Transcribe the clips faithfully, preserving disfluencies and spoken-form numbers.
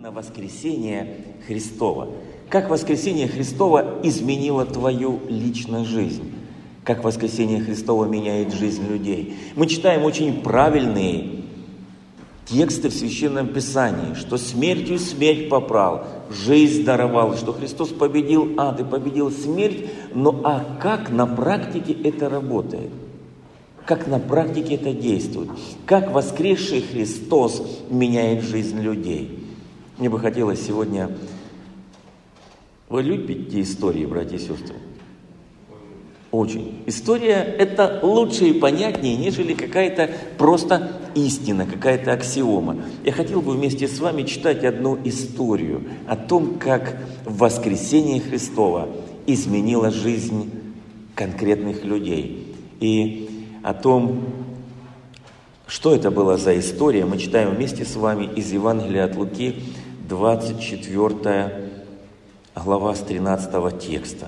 на воскресение Христова. Как воскресение Христова изменило твою личную жизнь? Как воскресение Христова меняет жизнь людей? Мы читаем очень правильные тексты в Священном Писании, что смертью смерть попрал, жизнь даровал, что Христос победил ад и победил смерть. Но а как на практике это работает? Как на практике это действует? Как воскресший Христос меняет жизнь людей? Мне бы хотелось сегодня... Вы любите истории, братья и сестры? Очень. История – это лучше и понятнее, нежели какая-то просто истина, какая-то аксиома. Я хотел бы вместе с вами читать одну историю о том, как воскресение Христова изменило жизнь конкретных людей. И о том, что это была за история, мы читаем вместе с вами из Евангелия от Луки, двадцать четвёртая глава с тринадцатого текста.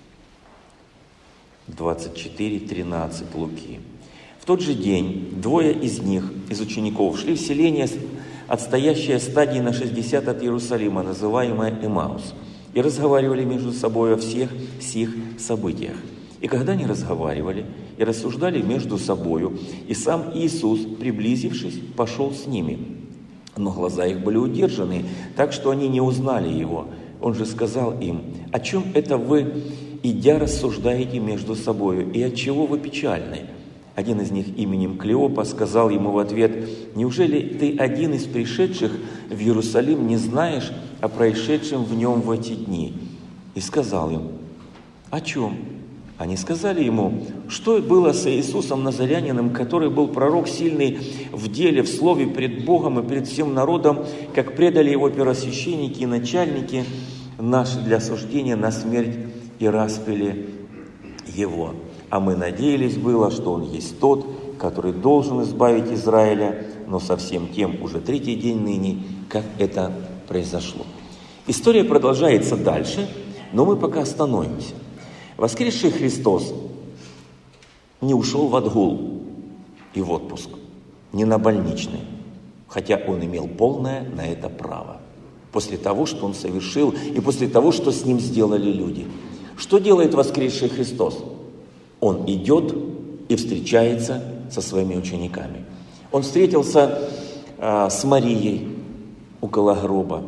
двадцать четыре тринадцать Луки. В тот же день двое из них, из учеников, шли в селение, отстоящее стадии на шестьдесят от Иерусалима, называемое Эмаус, и разговаривали между собой о всех сих событиях. И когда они разговаривали и рассуждали между собою, и сам Иисус, приблизившись, пошел с ними. Но глаза их были удержаны, так что они не узнали Его. Он же сказал им: «О чем это вы, идя, рассуждаете между собою, и отчего вы печальны?» Один из них именем Клеопа сказал ему в ответ: «Неужели ты один из пришедших в Иерусалим не знаешь о происшедшем в нем в эти дни?» И сказал им: «О чем?» Они сказали ему: «Что было с Иисусом Назарянином, который был пророк сильный в деле, в слове пред Богом и пред всем народом, как предали его первосвященники и начальники наши для осуждения на смерть и распяли его. А мы надеялись было, что он есть тот, который должен избавить Израиля, но совсем тем уже третий день ныне, как это произошло». История продолжается дальше, но мы пока остановимся. Воскресший Христос не ушел в отгул и в отпуск, не на больничный, хотя он имел полное на это право, после того, что он совершил, и после того, что с ним сделали люди. Что делает воскресший Христос? Он идет и встречается со своими учениками. Он встретился а, с Марией около гроба.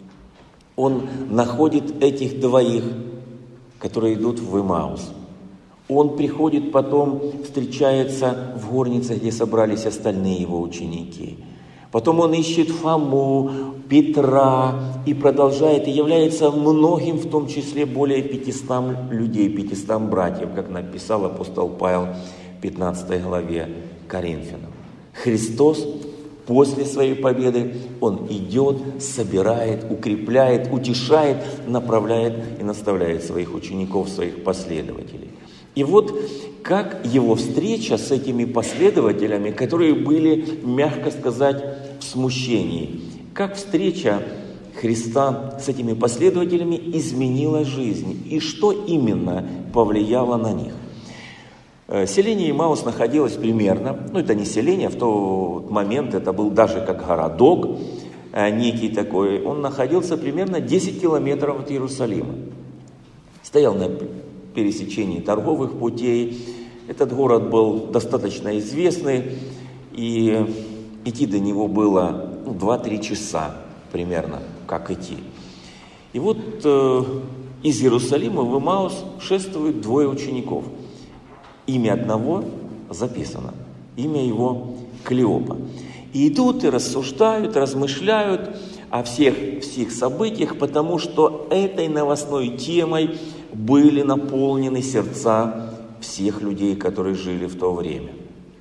Он находит этих двоих, которые идут в Эмаус. Он приходит потом, встречается в горнице, где собрались остальные его ученики. Потом он ищет Фому, Петра и продолжает, и является многим, в том числе более пятистам людей, пятистам братьев, как написал апостол Павел в пятнадцатой главе Коринфянам. Христос после своей победы, он идет, собирает, укрепляет, утешает, направляет и наставляет своих учеников, своих последователей. И вот как его встреча с этими последователями, которые были, мягко сказать, в смущении, как встреча Христа с этими последователями изменила жизнь, и что именно повлияло на них. Селение Эмаус находилось примерно, ну это не селение, в тот момент это был даже как городок некий такой, он находился примерно десять километров от Иерусалима. Стоял на пересечении торговых путей, этот город был достаточно известный, и идти до него было ну, два-три часа примерно, как идти. И вот э, из Иерусалима в Эмаус шествуют двое учеников. Имя одного записано, имя его Клеопа. И идут, и рассуждают, размышляют о всех, всех событиях, потому что этой новостной темой были наполнены сердца всех людей, которые жили в то время.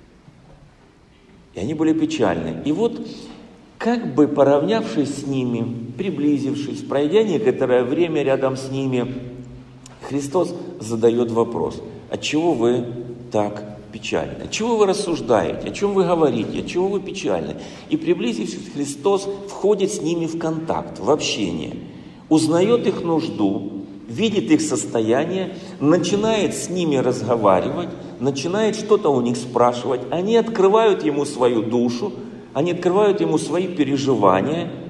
И они были печальны. И вот, как бы поравнявшись с ними, приблизившись, пройдя некоторое время рядом с ними, Христос задает вопрос: отчего вы так печальны? Отчего вы рассуждаете? О чем вы говорите? Отчего вы печальны? И приблизившись, Христос входит с ними в контакт, в общение, узнает их нужду, видит их состояние, начинает с ними разговаривать, начинает что-то у них спрашивать. Они открывают ему свою душу, они открывают ему свои переживания.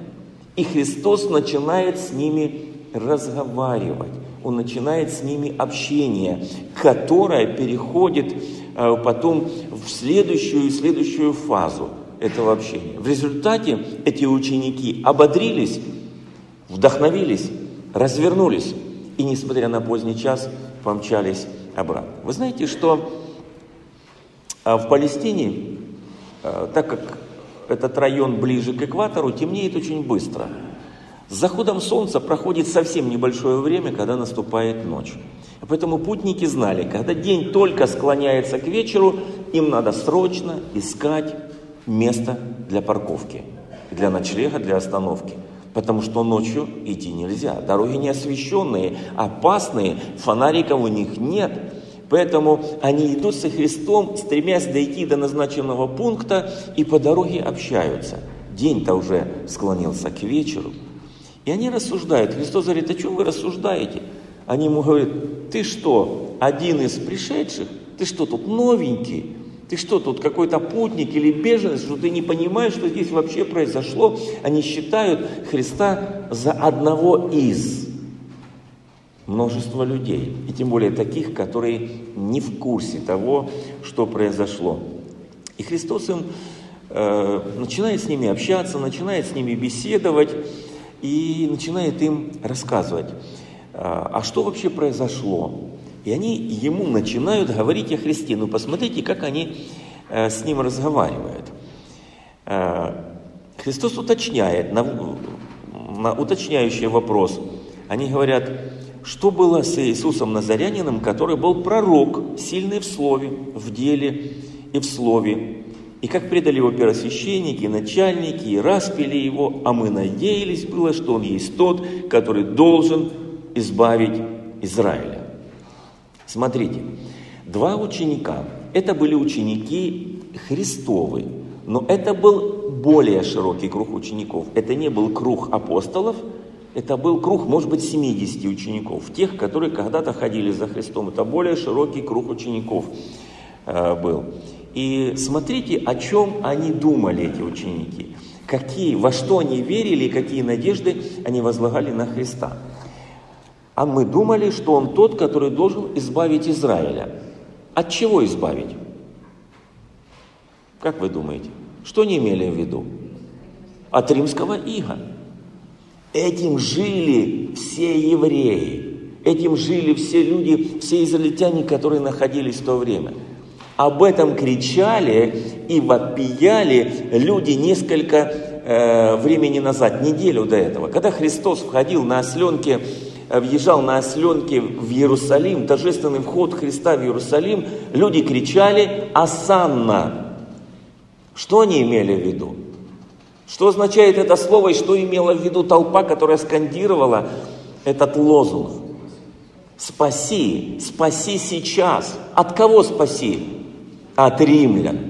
И Христос начинает с ними разговаривать. Он начинает с ними общение, которое переходит э, потом в следующую и следующую фазу этого общения. В результате эти ученики ободрились, вдохновились, развернулись и, несмотря на поздний час, помчались обратно. Вы знаете, что э, в Палестине, э, так как этот район ближе к экватору, темнеет очень быстро. С заходом солнца проходит совсем небольшое время, когда наступает ночь. Поэтому путники знали, когда день только склоняется к вечеру, им надо срочно искать место для парковки, для ночлега, для остановки. Потому что ночью идти нельзя. Дороги не освещенные, опасные, фонариков у них нет. Поэтому они идут со Христом, стремясь дойти до назначенного пункта, и по дороге общаются. День-то уже склонился к вечеру. И они рассуждают. Христос говорит: о чем вы рассуждаете? Они ему говорят: ты что, один из пришедших? Ты что, тут новенький? Ты что, тут какой-то путник или беженец, что ты не понимаешь, что здесь вообще произошло? Они считают Христа за одного из множества людей. И тем более таких, которые не в курсе того, что произошло. И Христос им э, начинает с ними общаться, начинает с ними беседовать. И начинает им рассказывать, а что вообще произошло. И они ему начинают говорить о Христе. Ну, посмотрите, как они с ним разговаривают. Христос уточняет, на, на уточняющий вопрос. Они говорят: что было с Иисусом Назарянином, который был пророк, сильный в слове, в деле и в слове. И как предали его первосвященники, начальники, и распяли его, а мы надеялись было, что он есть тот, который должен избавить Израиля. Смотрите, два ученика, это были ученики Христовы, но это был более широкий круг учеников. Это не был круг апостолов, это был круг, может быть, семидесяти учеников, тех, которые когда-то ходили за Христом. Это более широкий круг учеников э, был. И смотрите, о чем они думали, эти ученики. Какие, во что они верили и какие надежды они возлагали на Христа. А мы думали, что Он тот, который должен избавить Израиля. От чего избавить? Как вы думаете? Что они имели в виду? От римского ига. Этим жили все евреи. Этим жили все люди, все израильтяне, которые находились в то время. Об этом кричали и вопияли люди несколько э, времени назад, неделю до этого. Когда Христос входил на осленке, въезжал на осленке в Иерусалим, торжественный вход Христа в Иерусалим, люди кричали «Осанна». Что они имели в виду? Что означает это слово и что имела в виду толпа, которая скандировала этот лозунг? Спаси, спаси сейчас. От кого спаси? От римлян.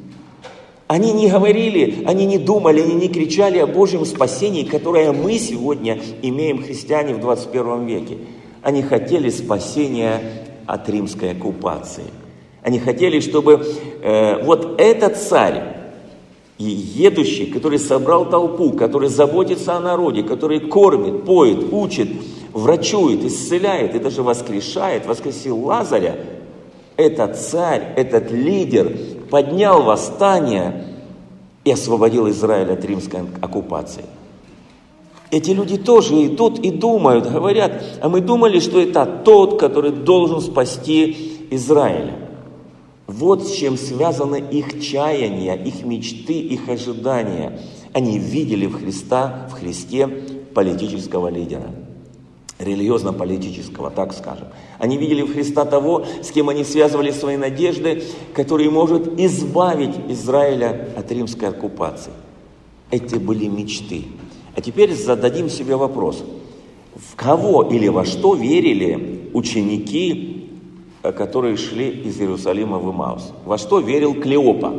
Они не говорили, они не думали, они не кричали о Божьем спасении, которое мы сегодня имеем, христиане, в двадцать первом веке. Они хотели спасения от римской оккупации. Они хотели, чтобы э, вот этот царь, едущий, который собрал толпу, который заботится о народе, который кормит, поет, учит, врачует, исцеляет и даже воскрешает, воскресил Лазаря, этот царь, этот лидер поднял восстание и освободил Израиль от римской оккупации. Эти люди тоже идут и думают, говорят, а мы думали, что это тот, который должен спасти Израиля. Вот с чем связаны их чаяния, их мечты, их ожидания. Они видели в Христа, в Христе политического лидера. Религиозно-политического, так скажем. Они видели в Христа того, с кем они связывали свои надежды, который может избавить Израиля от римской оккупации. Эти были мечты. А теперь зададим себе вопрос. В кого или во что верили ученики, которые шли из Иерусалима в Имаус? Во что верил Клеопа?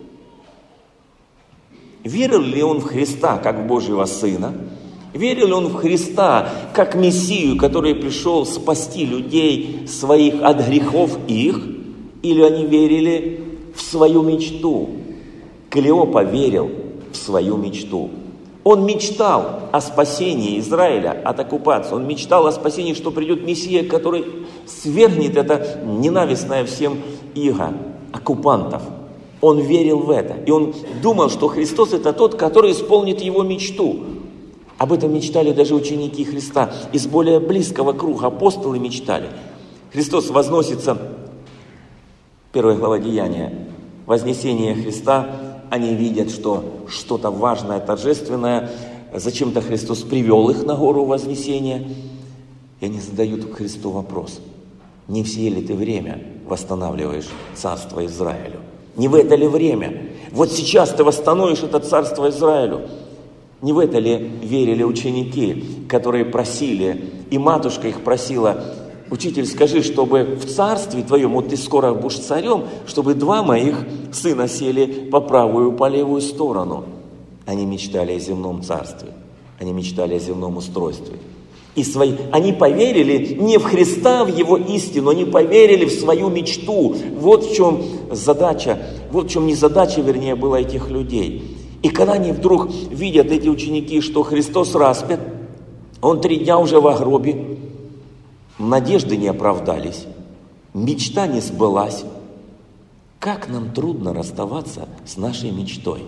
Верил ли он в Христа как в Божьего Сына? Верил ли он в Христа как Мессию, который пришел спасти людей своих от грехов их? Или они верили в свою мечту? Клеопа верил в свою мечту. Он мечтал о спасении Израиля от оккупации. Он мечтал о спасении, что придет Мессия, который свергнет это ненавистное всем иго оккупантов. Он верил в это. И он думал, что Христос это тот, который исполнит его мечту. Об этом мечтали даже ученики Христа. Из более близкого круга апостолы мечтали. Христос возносится, первая глава Деяния, вознесение Христа. Они видят, что что-то важное, торжественное. Зачем-то Христос привел их на гору Вознесения. И они задают Христу вопрос. Не в сие ли ты время восстанавливаешь царство Израилю? Не в это ли время? Вот сейчас ты восстановишь это царство Израилю. Не в это ли верили ученики, которые просили, и матушка их просила: учитель, скажи, чтобы в царстве твоем, вот ты скоро будешь царем, чтобы два моих сына сели по правую и по левую сторону. Они мечтали о земном царстве, они мечтали о земном устройстве. И свои, они поверили не в Христа, в Его истину, они поверили в свою мечту. Вот в чем задача, вот в чем незадача, вернее, была этих людей. И когда они вдруг видят, эти ученики, что Христос распят, Он три дня уже в гробе, надежды не оправдались, мечта не сбылась. Как нам трудно расставаться с нашей мечтой.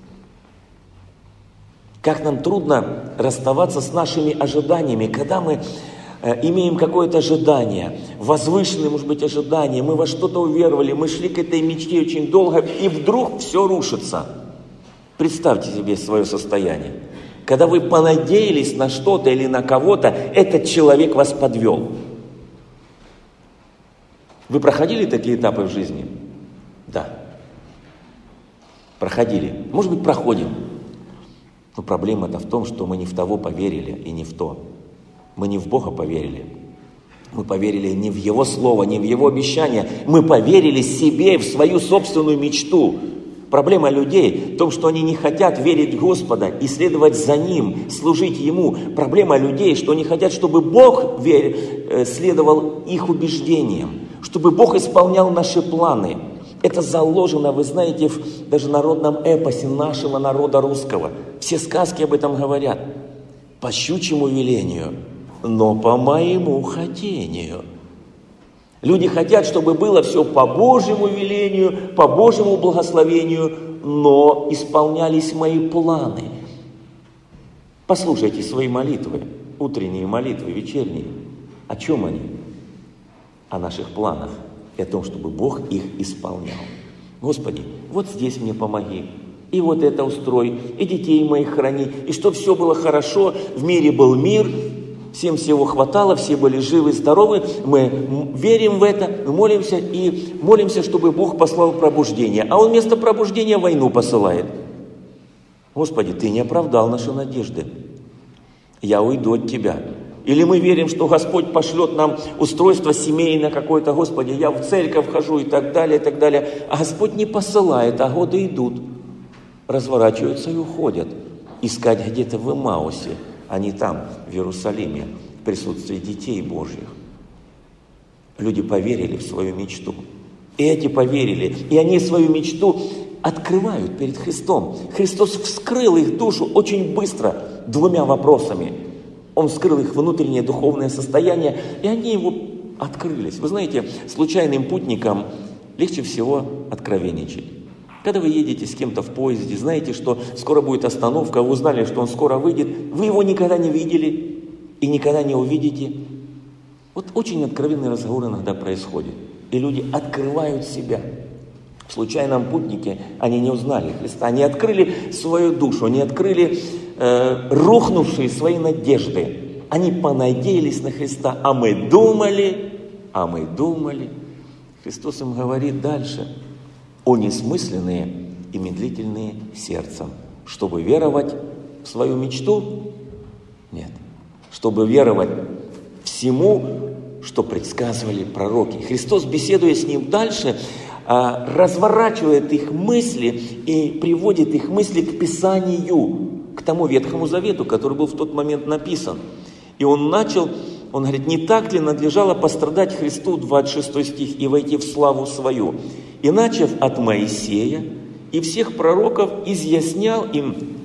Как нам трудно расставаться с нашими ожиданиями, когда мы э, имеем какое-то ожидание, возвышенное, может быть, ожидание, мы во что-то уверовали, мы шли к этой мечте очень долго, и вдруг все рушится. Представьте себе свое состояние. Когда вы понадеялись на что-то или на кого-то, этот человек вас подвел. Вы проходили такие этапы в жизни? Да. Проходили. Может быть, проходим. Но проблема-то в том, что мы не в того поверили и не в то. Мы не в Бога поверили. Мы поверили не в Его Слово, не в Его обещание. Мы поверили себе, в свою собственную мечту. Проблема людей в том, что они не хотят верить в Господа и следовать за Ним, служить Ему. Проблема людей, что они хотят, чтобы Бог следовал их убеждениям, чтобы Бог исполнял наши планы. Это заложено, вы знаете, в даже народном эпосе нашего народа русского. Все сказки об этом говорят. По щучьему велению, но по моему хотению. Люди хотят, чтобы было все по Божьему велению, по Божьему благословению, но исполнялись мои планы. Послушайте свои молитвы, утренние молитвы, вечерние. О чем они? О наших планах и о том, чтобы Бог их исполнял. Господи, вот здесь мне помоги, и вот это устрой, и детей моих храни, и чтобы все было хорошо, в мире был мир, всем всего хватало, все были живы, здоровы, мы верим в это, мы молимся и молимся, чтобы Бог послал пробуждение. А Он вместо пробуждения войну посылает. Господи, Ты не оправдал наши надежды. Я уйду от Тебя. Или мы верим, что Господь пошлет нам устройство семейное какое-то, Господи, я в церковь хожу и так далее, и так далее. А Господь не посылает, а годы идут, разворачиваются и уходят. Искать где-то в Эмаусе, а не там, в Иерусалиме, в присутствии детей Божьих. Люди поверили в свою мечту. И эти поверили, и они свою мечту открывают перед Христом. Христос вскрыл их душу очень быстро двумя вопросами. Он вскрыл их внутреннее духовное состояние, и они его открылись. Вы знаете, случайным путникам легче всего откровенничать. Когда вы едете с кем-то в поезде, знаете, что скоро будет остановка, вы узнали, что он скоро выйдет, вы его никогда не видели и никогда не увидите. Вот очень откровенный разговор иногда происходит, и люди открывают себя. В случайном путнике они не узнали Христа, они открыли свою душу, они открыли э, рухнувшие свои надежды. Они понадеялись на Христа, а мы думали, а мы думали. Христос им говорит дальше: о несмысленные и медлительные сердцем, чтобы веровать в свою мечту? Нет. Чтобы веровать всему, что предсказывали пророки. Христос, беседуя с ним дальше, разворачивает их мысли и приводит их мысли к Писанию, к тому Ветхому Завету, который был в тот момент написан. И он начал, он говорит: не так ли надлежало пострадать Христу, двадцать шестой стих, и войти в славу свою? И начав от Моисея и всех пророков, изъяснял им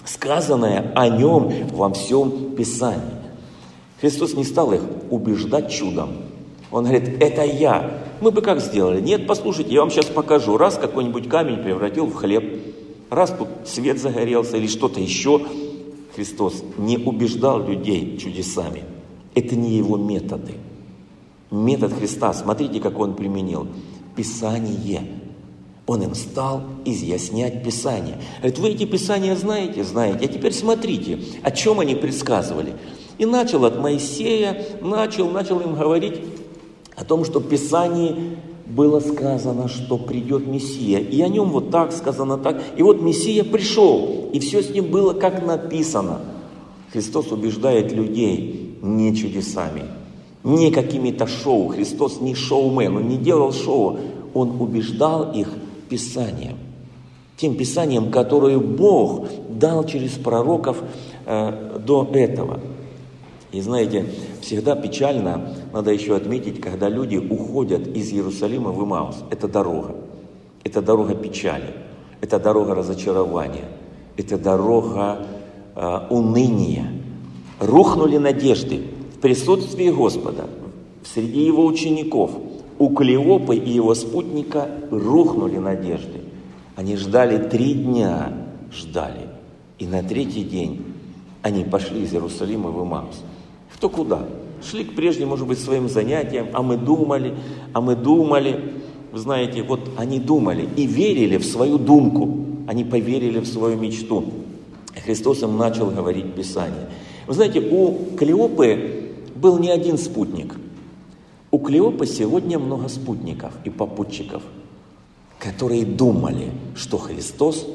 сказанное о нем во всем Писании. Христос не стал их убеждать чудом. Он говорит, это я. Мы бы как сделали? Нет, послушайте, я вам сейчас покажу. Раз какой-нибудь камень превратил в хлеб, раз тут свет загорелся или что-то еще. Христос не убеждал людей чудесами. Это не его методы. Метод Христа, смотрите, как он применил. Писание. Он им стал изъяснять Писание. Говорит, вы эти Писания знаете? Знаете. А теперь смотрите, о чем они предсказывали. И начал от Моисея, начал, начал им говорить о том, что в Писании было сказано, что придет Мессия. И о нем вот так сказано, так. И вот Мессия пришел, и все с ним было как написано. Христос убеждает людей не чудесами, не какими-то шоу. Христос не шоумен, он не делал шоу. Он убеждал их Писанием. Тем Писанием, которое Бог дал через пророков э, до этого. И знаете, всегда печально, надо еще отметить, когда люди уходят из Иерусалима в Имаус. Это дорога. Это дорога печали. Это дорога разочарования. Это дорога э, уныния. Рухнули надежды в присутствии Господа, среди его учеников. У Клеопы и его спутника рухнули надежды. Они ждали три дня, ждали. И на третий день они пошли из Иерусалима в Имаус. Кто куда? Шли к прежним, может быть, своим занятиям, а мы думали, а мы думали. Вы знаете, вот они думали и верили в свою думку. Они поверили в свою мечту. Христос им начал говорить Писание. Вы знаете, у Клеопы был не один спутник. У Клеопы сегодня много спутников и попутчиков, которые думали, что Христос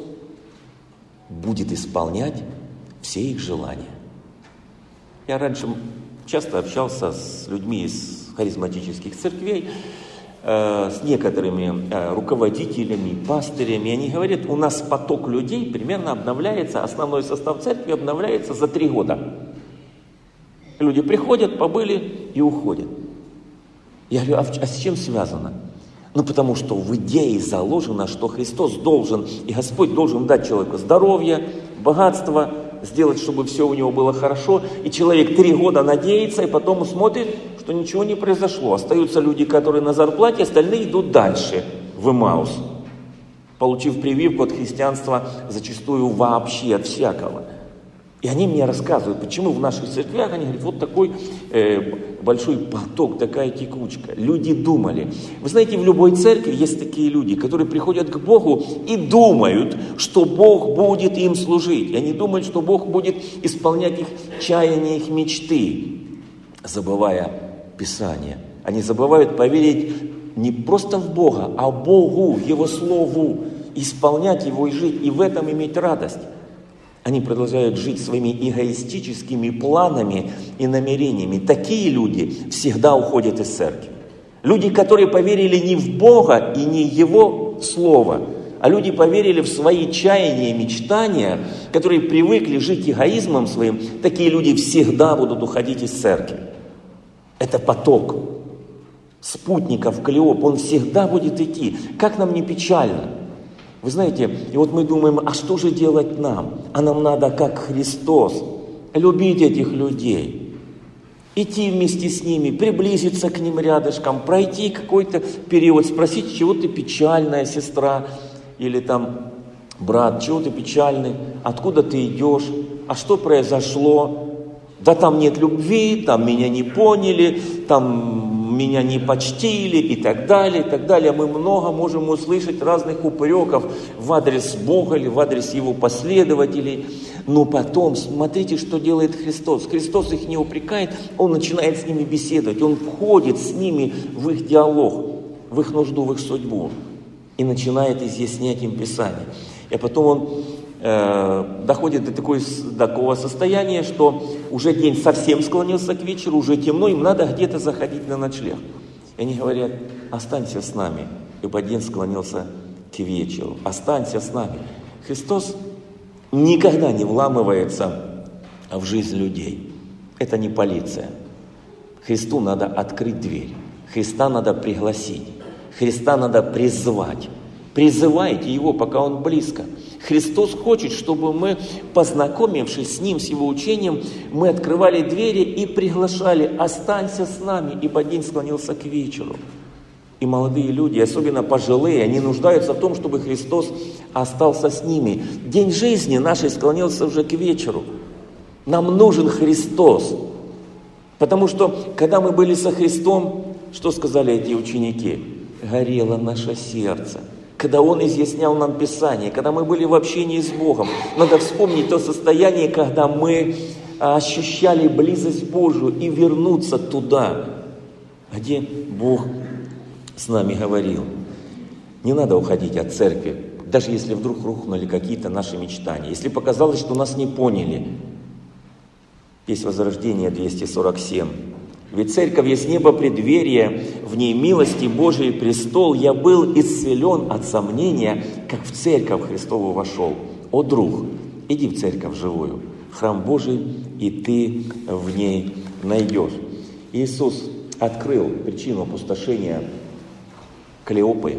будет исполнять все их желания. Я раньше часто общался с людьми из харизматических церквей, э, с некоторыми э, руководителями, пастырями. Они говорят, у нас поток людей примерно обновляется, основной состав церкви обновляется за три года. Люди приходят, побыли и уходят. Я говорю, а, а с чем связано? Ну, потому что в идее заложено, что Христос должен, и Господь должен дать человеку здоровье, богатство, сделать, чтобы все у него было хорошо. И человек три года надеется, и потом смотрит, что ничего не произошло. Остаются люди, которые на зарплате, остальные идут дальше, в Имаус, получив прививку от христианства зачастую вообще от всякого. И они мне рассказывают, почему в наших церквях, они говорят, вот такой э, большой поток, такая текучка. Люди думали. Вы знаете, в любой церкви есть такие люди, которые приходят к Богу и думают, что Бог будет им служить. И они думают, что Бог будет исполнять их чаяния, их мечты, забывая Писание. Они забывают поверить не просто в Бога, а Богу, Его Слову, исполнять Его и жить, и в этом иметь радость. Они продолжают жить своими эгоистическими планами и намерениями. Такие люди всегда уходят из церкви. Люди, которые поверили не в Бога и не Его Слово, а люди поверили в свои чаяния и мечтания, которые привыкли жить эгоизмом своим, такие люди всегда будут уходить из церкви. Это поток спутников Клеоп, он всегда будет идти. Как нам не печально? Вы знаете, и вот мы думаем, а что же делать нам? А нам надо, как Христос, любить этих людей, идти вместе с ними, приблизиться к ним рядышком, пройти какой-то период, спросить, чего ты печальная, сестра, или там, брат, чего ты печальный, откуда ты идешь, а что произошло? Да там нет любви, там меня не поняли, там меня не почтили и так далее, и так далее. Мы много можем услышать разных упреков в адрес Бога или в адрес Его последователей. Но потом, смотрите, что делает Христос. Христос их не упрекает, Он начинает с ними беседовать, Он входит с ними в их диалог, в их нужду, в их судьбу и начинает изъяснять им Писание. И потом Он э, доходит до, такой, до такого состояния, что уже день совсем склонился к вечеру, уже темно, им надо где-то заходить на ночлег. И они говорят, останься с нами, ибо день склонился к вечеру. Останься с нами. Христос никогда не вламывается в жизнь людей. Это не полиция. Христу надо открыть дверь. Христа надо пригласить. Христа надо призвать. Призывайте Его, пока Он близко. Христос хочет, чтобы мы, познакомившись с Ним, с Его учением, мы открывали двери и приглашали: останься с нами, ибо день склонился к вечеру. И молодые люди, особенно пожилые, они нуждаются в том, чтобы Христос остался с ними. День жизни нашей склонился уже к вечеру. Нам нужен Христос. Потому что, когда мы были со Христом, что сказали эти ученики? Горело наше сердце. Когда Он изъяснял нам Писание, когда мы были в общении с Богом. Надо вспомнить то состояние, когда мы ощущали близость Божию и вернуться туда, где Бог с нами говорил. Не надо уходить от церкви, даже если вдруг рухнули какие-то наши мечтания. Если показалось, что нас не поняли. Есть Возрождение двести сорок семь. Ведь церковь есть небо преддверие, в ней милости Божией престол. Я был исцелен от сомнения, как в церковь Христову вошел. О, друг, иди в церковь живую, храм Божий, и ты в ней найдешь. Иисус открыл причину опустошения Клеопы.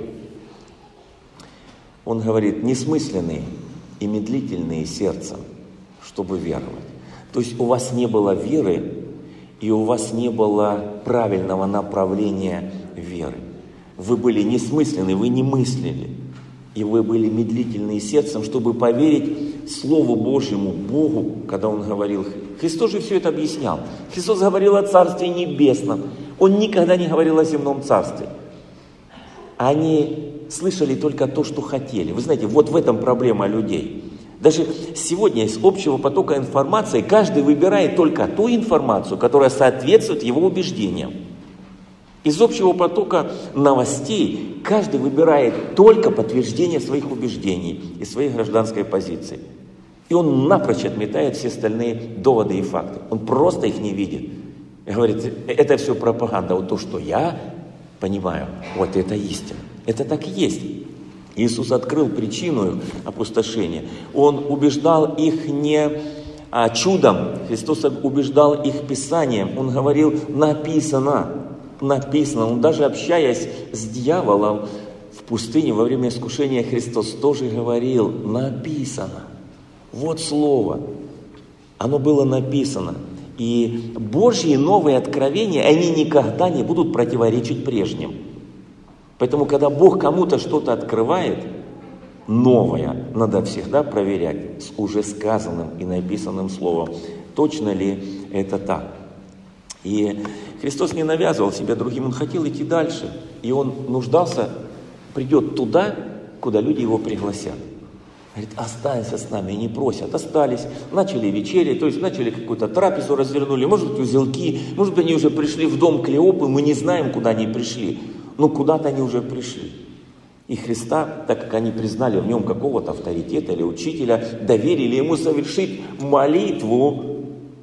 Он говорит: несмысленные и медлительные сердцем, чтобы веровать. То есть у вас не было веры, и у вас не было правильного направления веры. Вы были несмысленны, вы не мыслили. И вы были медлительны сердцем, чтобы поверить Слову Божьему, Богу, когда Он говорил. Христос же все это объяснял. Христос говорил о Царстве Небесном. Он никогда не говорил о земном Царстве. Они слышали только то, что хотели. Вы знаете, вот в этом проблема людей. Даже сегодня из общего потока информации каждый выбирает только ту информацию, которая соответствует его убеждениям. Из общего потока новостей каждый выбирает только подтверждение своих убеждений и своей гражданской позиции. И он напрочь отметает все остальные доводы и факты. Он просто их не видит. И говорит: это все пропаганда. Вот то, что я понимаю, вот это истина. Это так и есть. Иисус открыл причину опустошения. Он убеждал их не а, чудом. Христос убеждал их Писанием. Он говорил: написано, написано. Он даже общаясь с дьяволом в пустыне во время искушения, Христос тоже говорил: написано. Вот слово. Оно было написано. И Божьи новые откровения, они никогда не будут противоречить прежним. Поэтому, когда Бог кому-то что-то открывает, новое, надо всегда проверять с уже сказанным и написанным словом, точно ли это так. И Христос не навязывал себя другим, Он хотел идти дальше. И Он нуждался, придет туда, куда люди Его пригласят. Говорит: останься с нами. Они просят, остались, начали вечерять, то есть начали какую-то трапезу развернули, может быть, узелки, может быть, они уже пришли в дом Клеопы, мы не знаем, куда они пришли. Но куда-то они уже пришли. И Христа, так как они признали в нем какого-то авторитета или учителя, доверили ему совершить молитву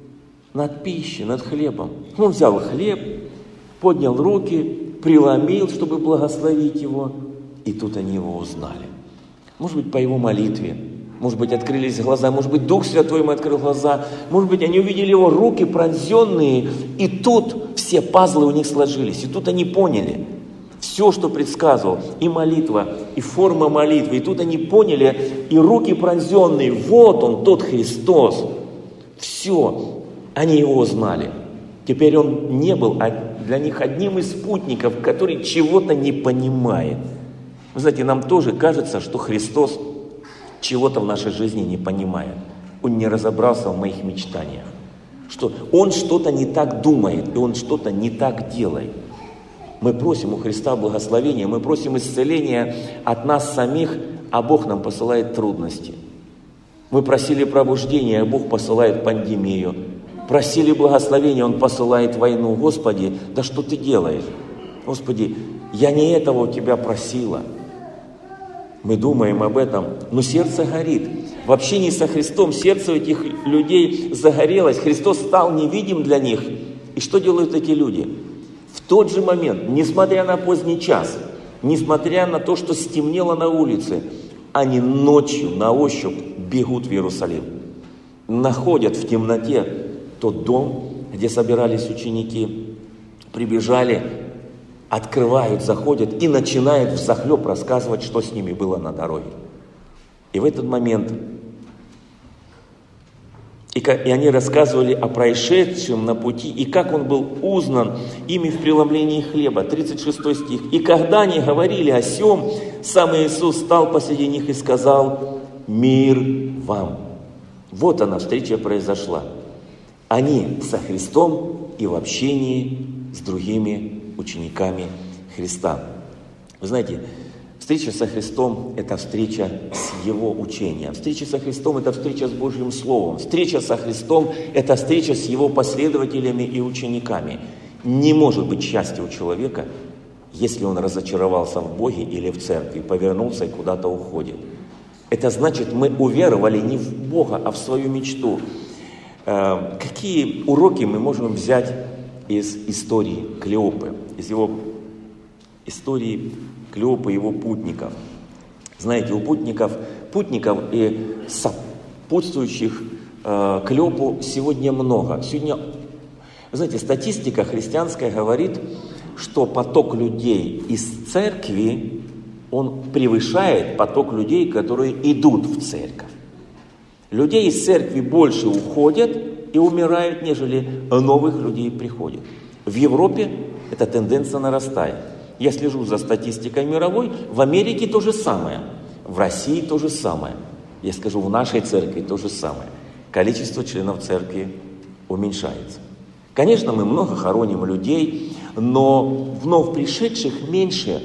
над пищей, над хлебом. Он взял хлеб, поднял руки, преломил, чтобы благословить его. И тут они его узнали. Может быть, по его молитве. Может быть, открылись глаза. Может быть, Дух Святой ему открыл глаза. Может быть, они увидели его руки пронзенные. И тут все пазлы у них сложились. И тут они поняли. Все, что предсказывал, и молитва, и форма молитвы. И тут они поняли, и руки пронзенные, вот он, тот Христос. Все, они его узнали. Теперь он не был для них одним из спутников, который чего-то не понимает. Вы знаете, нам тоже кажется, что Христос чего-то в нашей жизни не понимает. Он не разобрался в моих мечтаниях. Что он что-то не так думает, и он что-то не так делает. Мы просим у Христа благословения, мы просим исцеления от нас самих, а Бог нам посылает трудности. Мы просили пробуждения, а Бог посылает пандемию. Просили благословения, Он посылает войну. Господи, да что Ты делаешь? Господи, я не этого у Тебя просила. Мы думаем об этом, но сердце горит. В общении со Христом сердце этих людей загорелось. Христос стал невидим для них. И что делают эти люди? В тот же момент, несмотря на поздний час, несмотря на то, что стемнело на улице, они ночью на ощупь бегут в Иерусалим. Находят в темноте тот дом, где собирались ученики, прибежали открывают, заходят и начинают взахлеб рассказывать, что с ними было на дороге. И в этот момент, и, и они рассказывали о происшедшем на пути, и как он был узнан ими в преломлении хлеба. тридцать шестой стих. «И когда они говорили о сем, сам Иисус стал посреди них и сказал: мир вам». Вот она, встреча произошла. Они со Христом и в общении с другими учениками Христа. Вы знаете, встреча со Христом – это встреча с Его учением. Встреча со Христом – это встреча с Божьим Словом. Встреча со Христом – это встреча с Его последователями и учениками. Не может быть счастья у человека, если он разочаровался в Боге или в церкви, повернулся и куда-то уходит. Это значит, мы уверовали не в Бога, а в свою мечту. Какие уроки мы можем взять из истории Клеопы, из его истории Клеопы и его путников? Знаете, у путников, путников и сопутствующих э, Клеопу сегодня много. Сегодня, вы знаете, статистика христианская говорит, что поток людей из церкви, он превышает поток людей, которые идут в церковь. Людей из церкви больше уходят и умирают, нежели новых людей приходит. В Европе эта тенденция нарастает. Я слежу за статистикой мировой. В Америке то же самое. В России то же самое. Я скажу, в нашей церкви то же самое. Количество членов церкви уменьшается. Конечно, мы много хороним людей, но вновь пришедших меньше,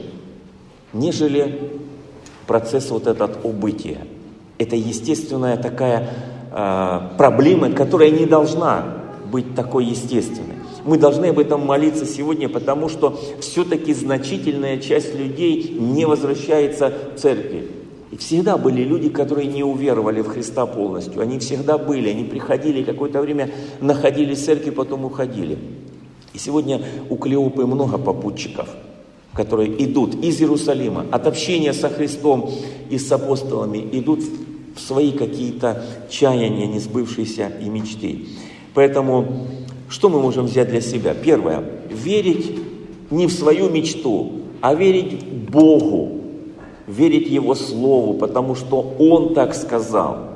нежели процесс вот этот убытия. Это естественная такая э, проблема, которая не должна быть такой естественной. Мы должны об этом молиться сегодня, потому что все-таки значительная часть людей не возвращается в церкви. И всегда были люди, которые не уверовали в Христа полностью. Они всегда были, они приходили, какое-то время находились в церкви, потом уходили. И сегодня у Клеопы много попутчиков, которые идут из Иерусалима, от общения со Христом и с апостолами, идут в свои какие-то чаяния, несбывшиеся и мечты. Поэтому, что мы можем взять для себя? Первое. Верить не в свою мечту, а верить Богу, верить Его Слову, потому что Он так сказал.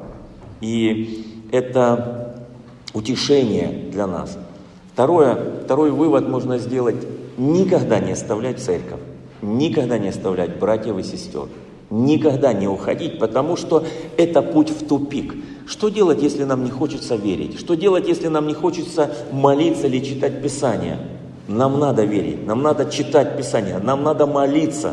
И это утешение для нас. Второе, второй вывод можно сделать. Никогда не оставлять церковь, никогда не оставлять братьев и сестер, никогда не уходить, потому что это путь в тупик. Что делать, если нам не хочется верить? Что делать, если нам не хочется молиться или читать Писание? Нам надо верить, нам надо читать Писание, нам надо молиться.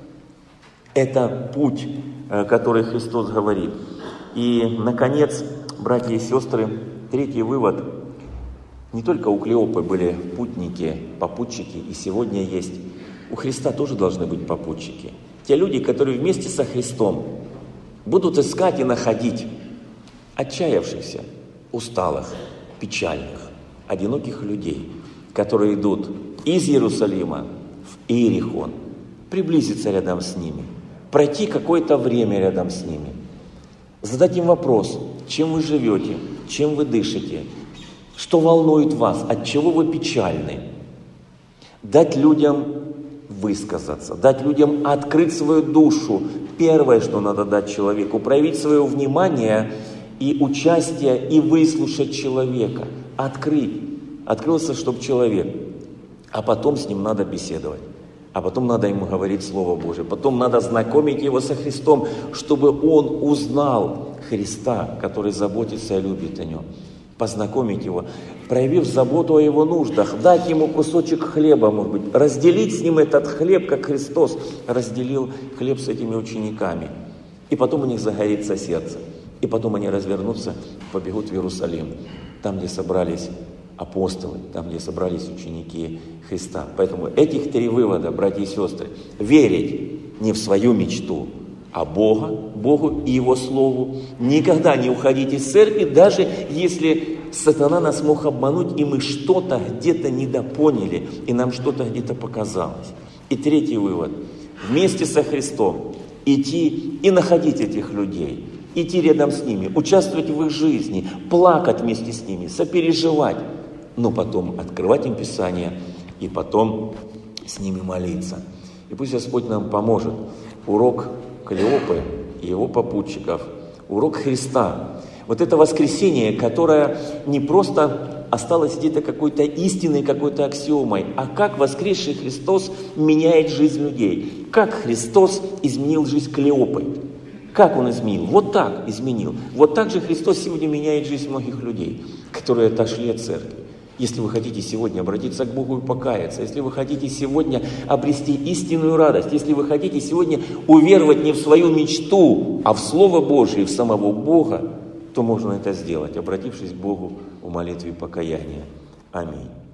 Это путь, который Христос говорит. И, наконец, братья и сестры, третий вывод. Не только у Клеопы были путники, попутчики, и сегодня есть. У Христа тоже должны быть попутчики. Те люди, которые вместе со Христом будут искать и находить отчаявшихся, усталых, печальных, одиноких людей, которые идут из Иерусалима в Иерихон, приблизиться рядом с ними, пройти какое-то время рядом с ними, задать им вопрос, чем вы живете, чем вы дышите, что волнует вас, от чего вы печальны. Дать людям высказаться, дать людям открыть свою душу. Первое, что надо дать человеку, проявить свое внимание и участие, и выслушать человека. Открыть. Открылся, чтобы человек. А потом с ним надо беседовать. А потом надо ему говорить Слово Божие. Потом надо знакомить его со Христом, чтобы он узнал Христа, который заботится и любит о нем. Познакомить его, проявив заботу о его нуждах, дать ему кусочек хлеба, может быть, разделить с ним этот хлеб, как Христос разделил хлеб с этими учениками. И потом у них загорится сердце. И потом они развернутся, побегут в Иерусалим, там, где собрались апостолы, там, где собрались ученики Христа. Поэтому этих три вывода, братья и сестры, верить не в свою мечту, а Бога, Богу и Его Слову. Никогда не уходить из церкви, даже если сатана нас мог обмануть, и мы что-то где-то недопоняли, и нам что-то где-то показалось. И третий вывод. Вместе со Христом идти и находить этих людей, идти рядом с ними, участвовать в их жизни, плакать вместе с ними, сопереживать, но потом открывать им Писание и потом с ними молиться. И пусть Господь нам поможет. Урок Клеопы и его попутчиков, урок Христа. Вот это воскресение, которое не просто осталось где-то какой-то истиной, какой-то аксиомой, а как воскресший Христос меняет жизнь людей. Как Христос изменил жизнь Клеопы. Как Он изменил? Вот так изменил. Вот так же Христос сегодня меняет жизнь многих людей, которые отошли от церкви. Если вы хотите сегодня обратиться к Богу и покаяться, если вы хотите сегодня обрести истинную радость, если вы хотите сегодня уверовать не в свою мечту, а в Слово Божие, в самого Бога, то можно это сделать, обратившись к Богу в молитве покаяния. Аминь.